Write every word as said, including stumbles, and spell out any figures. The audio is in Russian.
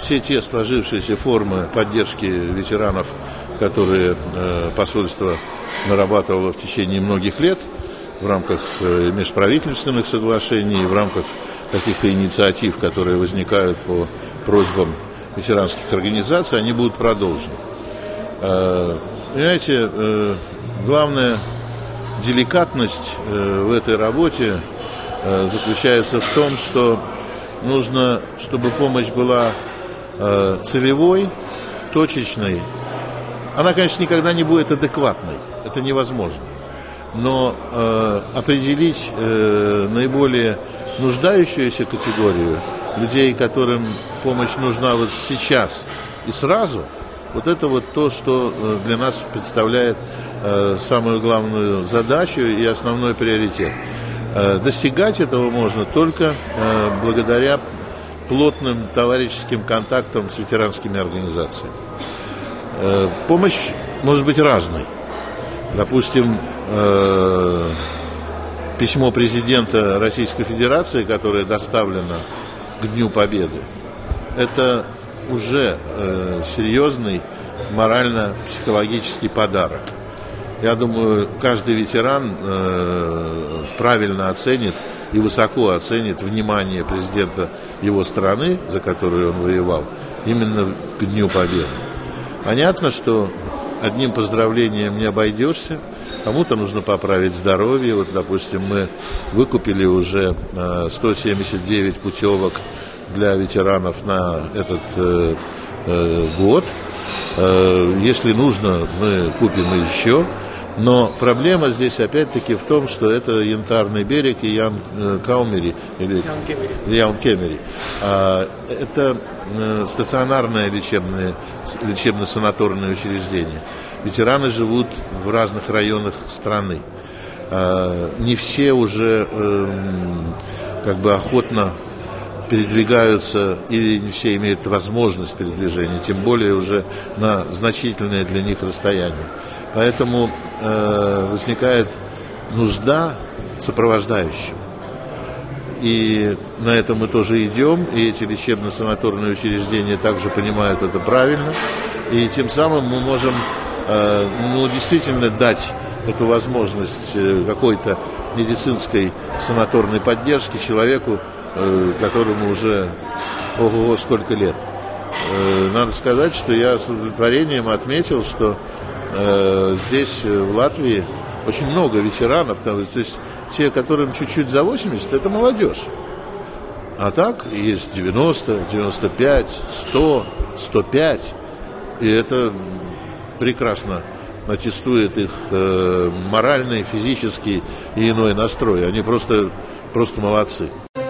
все те сложившиеся формы поддержки ветеранов, которые э, посольство нарабатывало в течение многих лет в рамках э, межправительственных соглашений, в рамках каких-то инициатив, которые возникают по просьбам ветеранских организаций, они будут продолжены. Э, понимаете, э, главная деликатность э, в этой работе э, заключается в том, что нужно, чтобы помощь была э, целевой, точечной. Она, конечно, никогда не будет адекватной, это невозможно. Но э, определить э, наиболее нуждающуюся категорию людей, которым помощь нужна вот сейчас и сразу, вот это вот то, что для нас представляет э, самую главную задачу и основной приоритет. Э, достигать этого можно только э, благодаря плотным товарищеским контактам с ветеранскими организациями. Э, помощь может быть разной. Допустим, э, письмо президента Российской Федерации, которое доставлено к Дню Победы, это уже э, серьезный морально-психологический подарок. Я думаю, каждый ветеран э, правильно оценит и высоко оценит внимание президента его страны, за которую он воевал, именно к Дню Победы. Понятно, что одним поздравлением не обойдешься, кому-то нужно поправить здоровье. Вот, допустим, мы выкупили уже сто семьдесят девять путевок для ветеранов на этот э, э, год. Э, если нужно, мы купим еще. Но проблема здесь опять-таки в том, что это Янтарный берег и Ян э, Каумери, или Яун Кемери. А, это э, стационарное лечебное, лечебно-санаторное учреждение. Ветераны живут в разных районах страны. А, не все уже э, как бы охотно передвигаются, или не все имеют возможность передвижения, тем более уже на значительное для них расстояние. Поэтому э, возникает нужда сопровождающего. И на это мы тоже идем, и эти лечебно-санаторные учреждения также понимают это правильно. И тем самым мы можем э, ну, действительно дать эту возможность э, какой-то медицинской санаторной поддержки человеку, э, которому уже ого-го сколько лет. Э, надо сказать, что я с удовлетворением отметил, что э, здесь, в Латвии, очень много ветеранов, то есть те, которым чуть-чуть за восемьдесят, это молодежь. А так есть девяносто, девяносто пять, сто, сто пять. И это прекрасно аттестует их э, моральный, физический и иной настрой. Они просто, просто молодцы.